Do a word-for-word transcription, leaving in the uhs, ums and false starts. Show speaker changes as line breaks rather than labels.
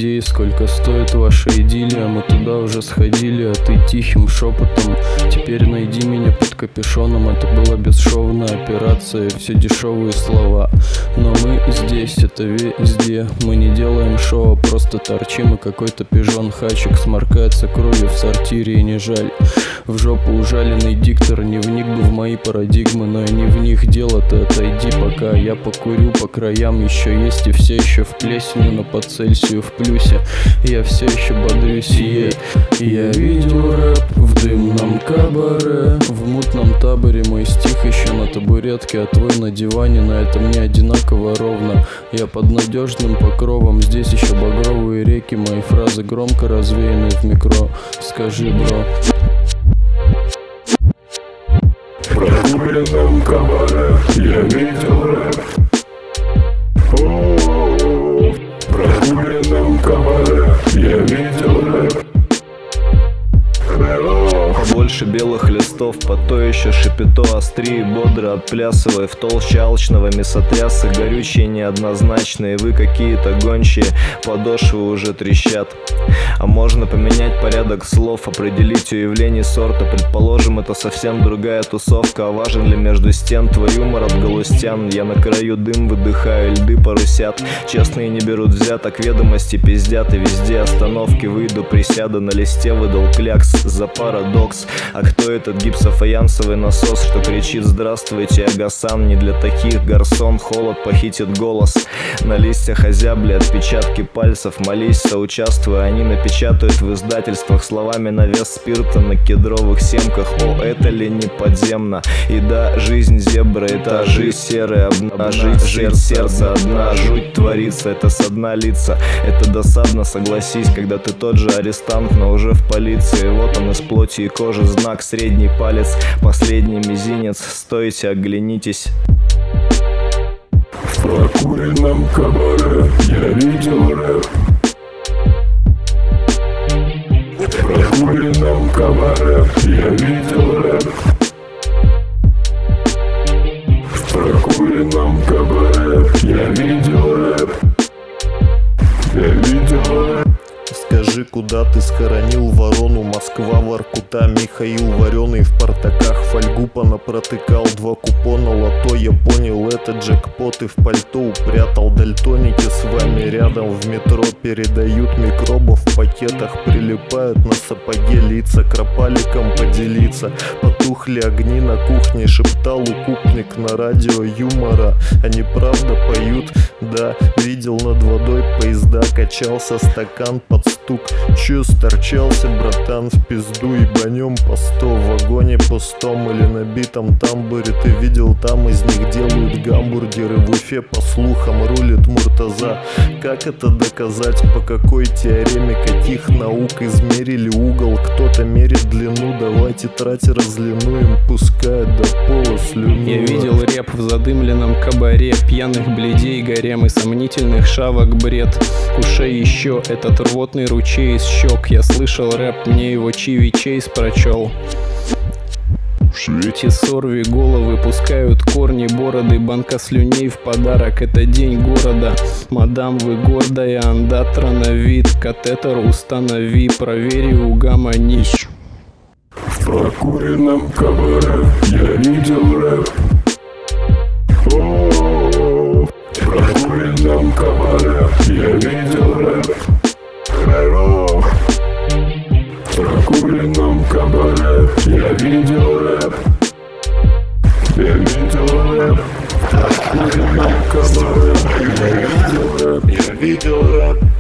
идеи, сколько стоит ваша идиллия. Мы туда уже сходили, а ты тихим шепотом: теперь найди меня под капюшоном. Это была бесшовная операция, все дешевые слова. Но мы здесь, это везде. Мы не делаем шоу, просто торчим. И какой-то пижон хачик сморкается кровью в сортире, и не жаль. В жопу ужаленный диктор, не вник бы в мои парадигмы, но и не в них дело. Ты отойди, пока я покурю по краям. Еще есть и все еще в плесени, но по Цельсию в плюсе. Я все еще бодрюсь, ей. Я видел рэп в дымном кабаре, в мутном таборе. Мой стих еще на табуретке, а твой на диване. На этом не одинаково ровно. Я под надежным покровом. Здесь еще багровые реки. Мои фразы громко развеяны в микро. Скажи, бро.
В прокуренном кабаре я видел рэп. О-о-о. В прокуренном кабаре я видел рэп.
Побольше белых листов, по то еще шипито, остри и бодро отплясывай в толще алчного мясотряса. Горючие неоднозначные, вы какие-то гончие, подошвы уже трещат. А можно поменять порядок слов, определить уявление сорта. Предположим, это совсем другая тусовка. А важен ли между стен твой юмор от галустян? Я на краю дым выдыхаю, льды парусят. Честные не берут взяток, ведомости пиздят. И везде остановки, выйду, присяду, на листе выдал клякс за парадокс. А кто этот гипсофаянсовый насос, что кричит: здравствуйте, Агасан? Не для таких гарсон, холод похитит голос. На листьях озябли отпечатки пальцев, молись, соучаствуя. Они напечатают в издательствах словами на вес спирта на кедровых семках. О, это ли не подземно? И да, жизнь зебра, этажи серые, обнажить жить сердце одна. Жуть творится, это со дна лица. Это досадно, согласись, когда ты тот же арестант, но уже в полиции. Вот он из плоти и кожи, знак средний палец, последний мизинец. Стойте, оглянитесь.
В прокуренном кабаре я видел рэп. В прокуренном кабаре я видел рэп. В прокуренном кабаре я видел рэп. Я видел рэп.
Скажи, куда ты схоронил ворону? Москва, Воркута, Михаил Вареный в портаках фольгу понапротыкал. Два купона лото, я понял, это джекпот. И в пальто упрятал. Дальтоники с вами рядом в метро передают микробов в пакетах. Прилипают на сапоге лица, кропаликом поделиться. Потухли огни на кухне, шептал укупник на радио юмора. Они правда поют? Да, видел над водой поезда, качался стакан под стук. Чё сторчался, братан, в пизду, ебанем по сто. В вагоне пустом или набитом тамбуре. Ты видел, там из них делают гамбургеры. В Уфе, по слухам, рулит Муртаза. Как это доказать? По какой теореме каких наук измерили угол? Кто-то мерит длину, давай тетрадь разлинуем. Пускает до пола слюну.
Я видел рэп в задымленном кабаре, пьяных бледей гарем и сомнительных шавок бред. Кушай еще этот рвотный ручей из щек. Я слышал рэп, мне его Чиви Чейз прочел. Эти сорви головы пускают корни, бороды, банка слюней в подарок. Это день города. Мадам, вы гордая, андатра на вид. Катетер установи, провери, угомонись.
В прокуренном кабаре я видел рэп. О-о-о. В прокуренном кабаре я видел рэп. Хэро. В прокуренном кабаре я видел рэп. Я видел рэп. В прокуренном кабаре я видел рэп. Я видел рэп.